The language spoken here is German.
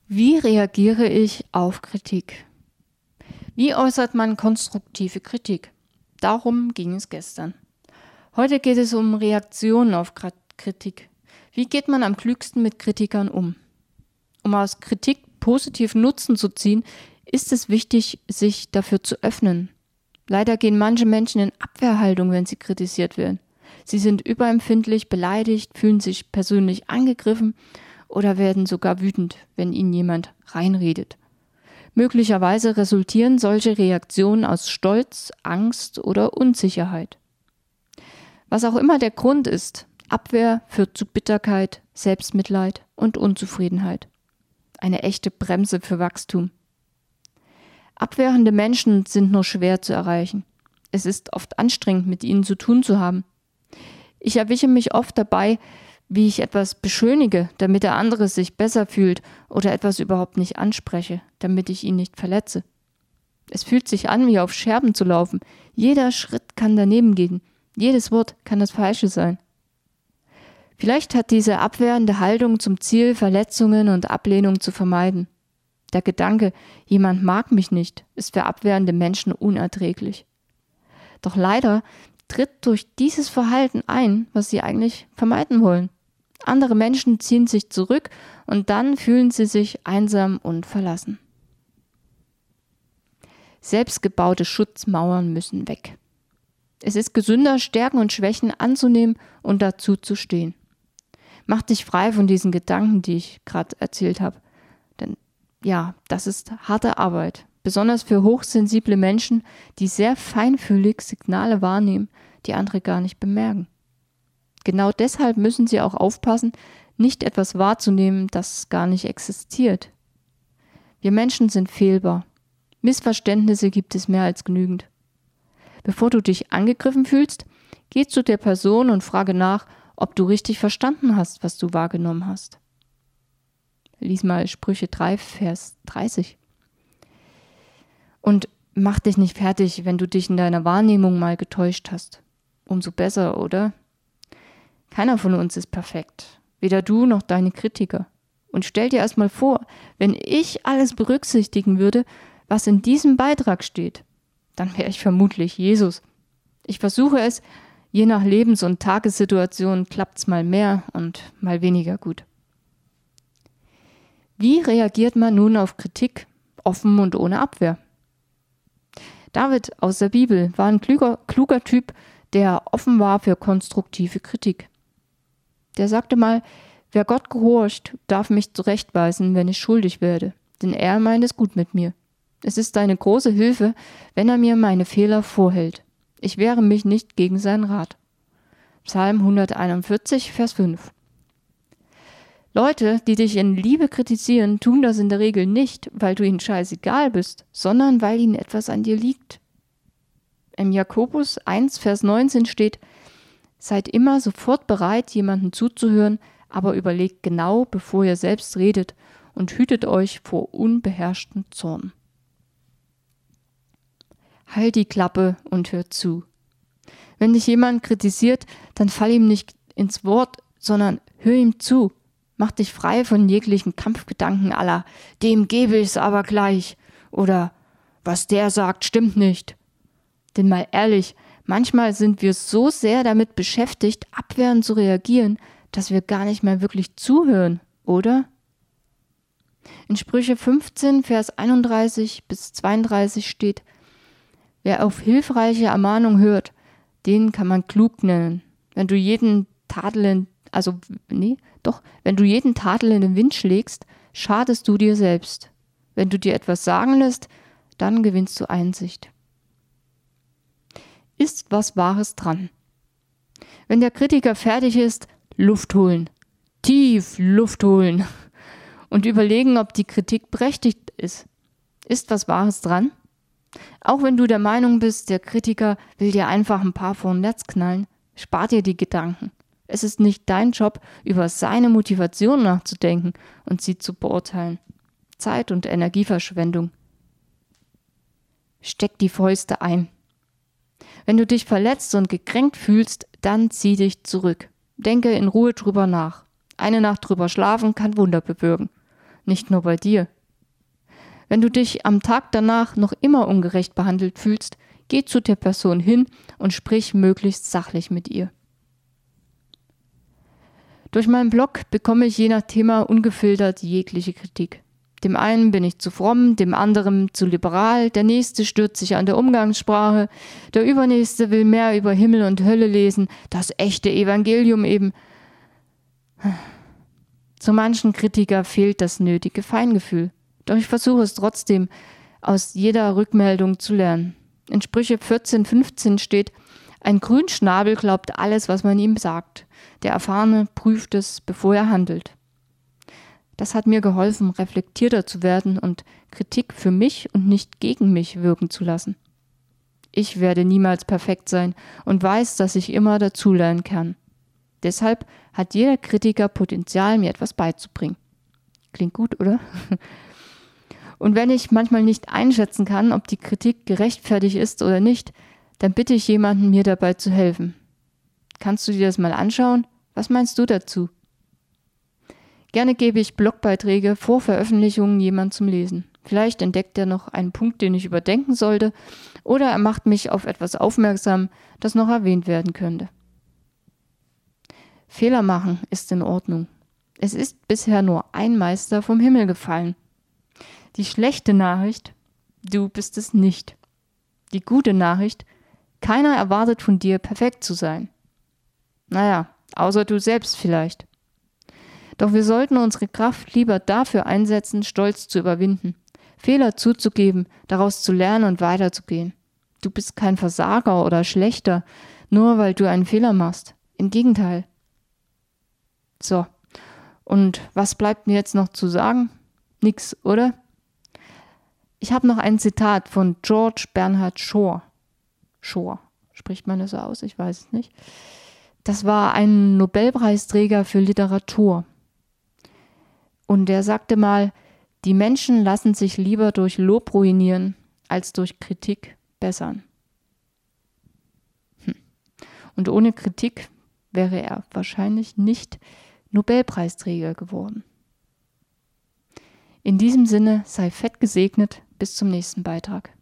Wie reagiere ich auf Kritik? Wie äußert man konstruktive Kritik? Darum ging es gestern. Heute geht es um Reaktionen auf Kritik. Wie geht man am klügsten mit Kritikern um? Um aus Kritik positiven Nutzen zu ziehen, ist es wichtig, sich dafür zu öffnen. Leider gehen manche Menschen in Abwehrhaltung, wenn sie kritisiert werden. Sie sind überempfindlich, beleidigt, fühlen sich persönlich angegriffen oder werden sogar wütend, wenn ihnen jemand reinredet. Möglicherweise resultieren solche Reaktionen aus Stolz, Angst oder Unsicherheit. Was auch immer der Grund ist, Abwehr führt zu Bitterkeit, Selbstmitleid und Unzufriedenheit. Eine echte Bremse für Wachstum. Abwehrende Menschen sind nur schwer zu erreichen. Es ist oft anstrengend, mit ihnen zu tun zu haben. Ich erwische mich oft dabei, wie ich etwas beschönige, damit der andere sich besser fühlt oder etwas überhaupt nicht anspreche, damit ich ihn nicht verletze. Es fühlt sich an, wie auf Scherben zu laufen. Jeder Schritt kann daneben gehen. Jedes Wort kann das Falsche sein. Vielleicht hat diese abwehrende Haltung zum Ziel, Verletzungen und Ablehnung zu vermeiden. Der Gedanke, jemand mag mich nicht, ist für abwehrende Menschen unerträglich. Doch leider tritt durch dieses Verhalten ein, was sie eigentlich vermeiden wollen. Andere Menschen ziehen sich zurück und dann fühlen sie sich einsam und verlassen. Selbstgebaute Schutzmauern müssen weg. Es ist gesünder, Stärken und Schwächen anzunehmen und dazu zu stehen. Mach dich frei von diesen Gedanken, die ich gerade erzählt habe. Denn ja, das ist harte Arbeit. Besonders für hochsensible Menschen, die sehr feinfühlig Signale wahrnehmen, die andere gar nicht bemerken. Genau deshalb müssen sie auch aufpassen, nicht etwas wahrzunehmen, das gar nicht existiert. Wir Menschen sind fehlbar. Missverständnisse gibt es mehr als genügend. Bevor du dich angegriffen fühlst, geh zu der Person und frage nach, ob du richtig verstanden hast, was du wahrgenommen hast. Lies mal Sprüche 3, Vers 30. Und mach dich nicht fertig, wenn du dich in deiner Wahrnehmung mal getäuscht hast. Umso besser, oder? Keiner von uns ist perfekt, weder du noch deine Kritiker. Und stell dir erst mal vor, wenn ich alles berücksichtigen würde, was in diesem Beitrag steht, dann wäre ich vermutlich Jesus. Ich versuche es, je nach Lebens- und Tagessituation klappt's mal mehr und mal weniger gut. Wie reagiert man nun auf Kritik, offen und ohne Abwehr? David aus der Bibel war ein kluger Typ, der offen war für konstruktive Kritik. Der sagte mal, wer Gott gehorcht, darf mich zurechtweisen, wenn ich schuldig werde, denn er meint es gut mit mir. Es ist eine große Hilfe, wenn er mir meine Fehler vorhält. Ich wehre mich nicht gegen seinen Rat. Psalm 141, Vers 5. Leute, die dich in Liebe kritisieren, tun das in der Regel nicht, weil du ihnen scheißegal bist, sondern weil ihnen etwas an dir liegt. Im Jakobus 1, Vers 19 steht, seid immer sofort bereit, jemandem zuzuhören, aber überlegt genau, bevor ihr selbst redet und hütet euch vor unbeherrschtem Zorn. Halt die Klappe und hör zu. Wenn dich jemand kritisiert, dann fall ihm nicht ins Wort, sondern hör ihm zu. Mach dich frei von jeglichen Kampfgedanken à la, dem gebe ich's aber gleich oder was der sagt, stimmt nicht. Denn mal ehrlich, manchmal sind wir so sehr damit beschäftigt, abwehrend zu reagieren, dass wir gar nicht mehr wirklich zuhören, oder? In Sprüche 15, Vers 31 bis 32 steht, wer auf hilfreiche Ermahnung hört, den kann man klug nennen. Wenn du jeden Tadel in den Wind schlägst, schadest du dir selbst. Wenn du dir etwas sagen lässt, dann gewinnst du Einsicht. Ist was Wahres dran? Wenn der Kritiker fertig ist, Luft holen. Tief Luft holen. Und überlegen, ob die Kritik berechtigt ist. Ist was Wahres dran? Auch wenn du der Meinung bist, der Kritiker will dir einfach ein paar vor den Latz knallen, spar dir die Gedanken. Es ist nicht dein Job, über seine Motivation nachzudenken und sie zu beurteilen. Zeit- und Energieverschwendung. Steck die Fäuste ein. Wenn du dich verletzt und gekränkt fühlst, dann zieh dich zurück. Denke in Ruhe drüber nach. Eine Nacht drüber schlafen kann Wunder bewirken. nicht nur bei dir. Wenn du dich am Tag danach noch immer ungerecht behandelt fühlst, geh zu der Person hin und sprich möglichst sachlich mit ihr. Durch meinen Blog bekomme ich je nach Thema ungefiltert jegliche Kritik. Dem einen bin ich zu fromm, dem anderen zu liberal, der nächste stört sich an der Umgangssprache, der übernächste will mehr über Himmel und Hölle lesen, das echte Evangelium eben. Zu manchen Kritiker fehlt das nötige Feingefühl, doch ich versuche es trotzdem, aus jeder Rückmeldung zu lernen. In Sprüche 14,15 steht: Ein Grünschnabel glaubt alles, was man ihm sagt. Der Erfahrene prüft es, bevor er handelt. Das hat mir geholfen, reflektierter zu werden und Kritik für mich und nicht gegen mich wirken zu lassen. Ich werde niemals perfekt sein und weiß, dass ich immer dazulernen kann. Deshalb hat jeder Kritiker Potenzial, mir etwas beizubringen. Klingt gut, oder? Und wenn ich manchmal nicht einschätzen kann, ob die Kritik gerechtfertigt ist oder nicht, dann bitte ich jemanden, mir dabei zu helfen. Kannst du dir das mal anschauen? Was meinst du dazu? Gerne gebe ich Blogbeiträge vor Veröffentlichungen jemand zum Lesen. Vielleicht entdeckt er noch einen Punkt, den ich überdenken sollte, oder er macht mich auf etwas aufmerksam, das noch erwähnt werden könnte. Fehler machen ist in Ordnung. Es ist bisher nur ein Meister vom Himmel gefallen. Die schlechte Nachricht: du bist es nicht. Die gute Nachricht: keiner erwartet von dir, perfekt zu sein. Naja, außer du selbst vielleicht. Doch wir sollten unsere Kraft lieber dafür einsetzen, Stolz zu überwinden, Fehler zuzugeben, daraus zu lernen und weiterzugehen. Du bist kein Versager oder Schlechter, nur weil du einen Fehler machst. Im Gegenteil. So, und was bleibt mir jetzt noch zu sagen? Nix, oder? Ich habe noch ein Zitat von George Bernard Shaw. Shaw, spricht man das so aus? Ich weiß es nicht. Das war ein Nobelpreisträger für Literatur. Und der sagte mal: Die Menschen lassen sich lieber durch Lob ruinieren, als durch Kritik bessern. Und ohne Kritik wäre er wahrscheinlich nicht Nobelpreisträger geworden. In diesem Sinne, sei fett gesegnet, bis zum nächsten Beitrag.